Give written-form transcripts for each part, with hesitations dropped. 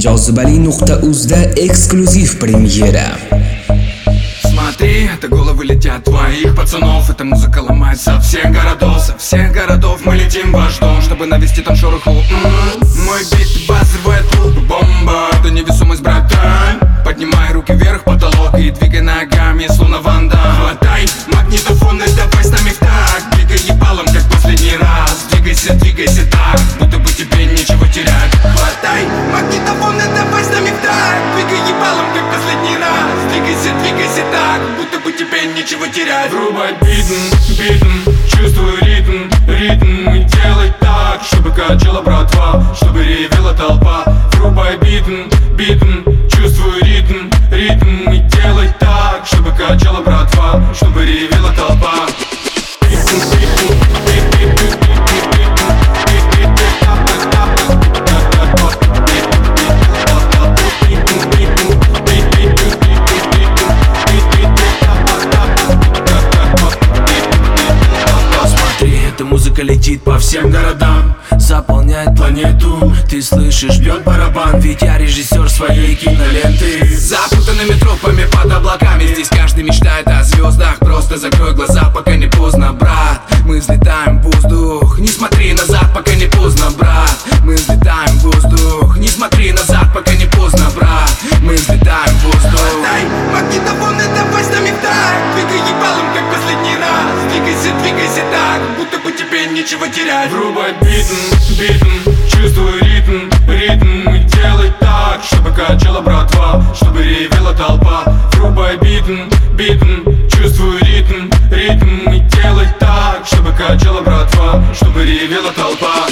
Jozibali.uz'da эксклюзив премьера. Смотри, это головы летят твоих пацанов. Эта музыка ломает со всех городов. Со всех городов мы летим в ваш дом, чтобы навести там шороху. Мой бит взрывает клуб, бомба. Это невесомость, братан. Поднимай руки вверх, потолок, и двигай ногами, словно Ван Дам. Хватай магнитофон и давай с нами в такт. Двигай ебалом, как последний раз. Двигайся, двигайся так, будто бы тебе нечего терять. Хватай магнитофон и давай с нами в такт. Двигай ебалом, как последний раз. Двигайся, двигайся так, будто бы тебе нечего терять. Врубай битм, чувствуй ритм, и делай так, чтобы качала братва, чтобы ревела толпа. Врубай битм, чувствуй ритм, и делай так, чтобы качала братва, чтобы ревела толпа. Музыка летит по всем городам, заполняет планету. Ты слышишь, бьет барабан, ведь я режиссер своей киноленты. Запутанными тропами под облаками, здесь каждый мечтает о звездах. Просто закрой глаза, пока не поздно, брат. Мы взлетаем в воздух, не смотри назад, пока не поздно, брат. Мы взлетаем в воздух, не смотри назад, пока не поздно, брат. Мы взлетаем в воздух. Хватай магнитофон и давай с нами в такт. Двигай ебалом, как последний раз. Двигайся, двигайся так, будто бы тебе нечего терять. Врубай битм, чувствуй ритм, и делай так, чтобы качала братва, чтобы ревела толпа. Врубай битм, чувствуй ритм, и делай так, чтобы качала братва, чтобы ревела толпа.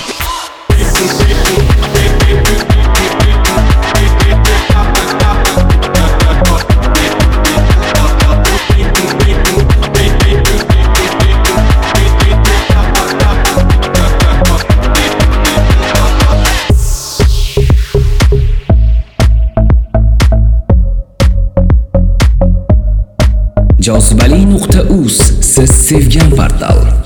Jozibali.uz, siz sevgan portal.